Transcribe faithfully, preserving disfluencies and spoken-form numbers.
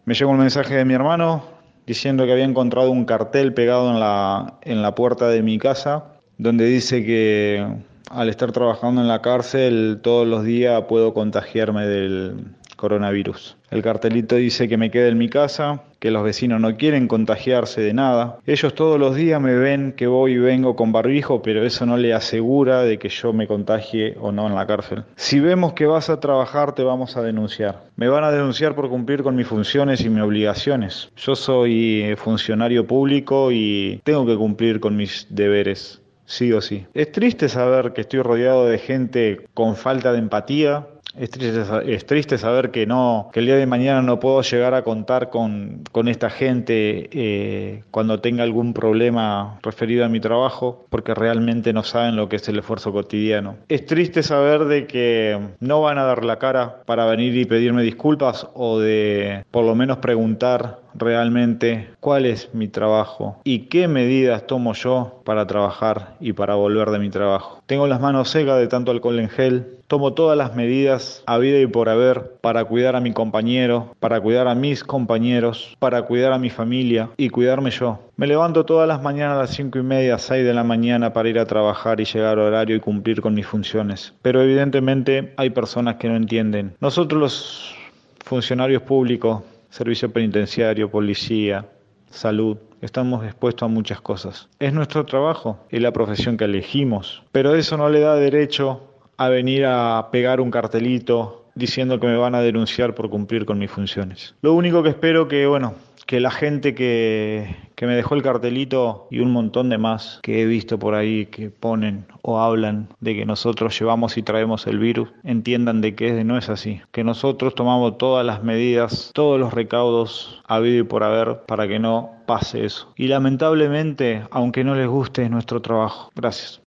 Me llegó un mensaje de mi hermano diciendo que había encontrado un cartel pegado en la, en la puerta de mi casa donde dice que al estar trabajando en la cárcel todos los días puedo contagiarme del coronavirus. El cartelito dice que me quede en mi casa, que los vecinos no quieren contagiarse de nada. Ellos todos los días me ven que voy y vengo con barbijo, pero eso no le asegura de que yo me contagie o no en la cárcel. Si vemos que vas a trabajar, te vamos a denunciar. Me van a denunciar por cumplir con mis funciones y mis obligaciones. Yo soy eh, funcionario público y tengo que cumplir con mis deberes. Sí o sí. Es triste saber que estoy rodeado de gente con falta de empatía. Es triste, sa- es triste saber que no, que el día de mañana no puedo llegar a contar con, con esta gente eh, cuando tenga algún problema referido a mi trabajo, porque realmente no saben lo que es el esfuerzo cotidiano. Es triste saber de que no van a dar la cara para venir y pedirme disculpas o de por lo menos preguntar realmente cuál es mi trabajo y qué medidas tomo yo para trabajar y para volver de mi trabajo. Tengo las manos secas de tanto alcohol en gel. Tomo todas las medidas habido y por haber para cuidar a mi compañero, para cuidar a mis compañeros, para cuidar a mi familia y cuidarme yo. Me levanto todas las mañanas a las cinco y media, seis de la mañana para ir a trabajar y llegar a horario y cumplir con mis funciones. Pero evidentemente hay personas que no entienden. Nosotros los funcionarios públicos, servicio penitenciario, policía, salud, estamos expuestos a muchas cosas. Es nuestro trabajo, es la profesión que elegimos, pero eso no le da derecho a venir a pegar un cartelito diciendo que me van a denunciar por cumplir con mis funciones. Lo único que espero que, bueno, que la gente que, que me dejó el cartelito y un montón de más que he visto por ahí que ponen o hablan de que nosotros llevamos y traemos el virus, entiendan de que no es así, que nosotros tomamos todas las medidas, todos los recaudos habido y por haber para que no pase eso. Y lamentablemente, aunque no les guste, es nuestro trabajo. Gracias.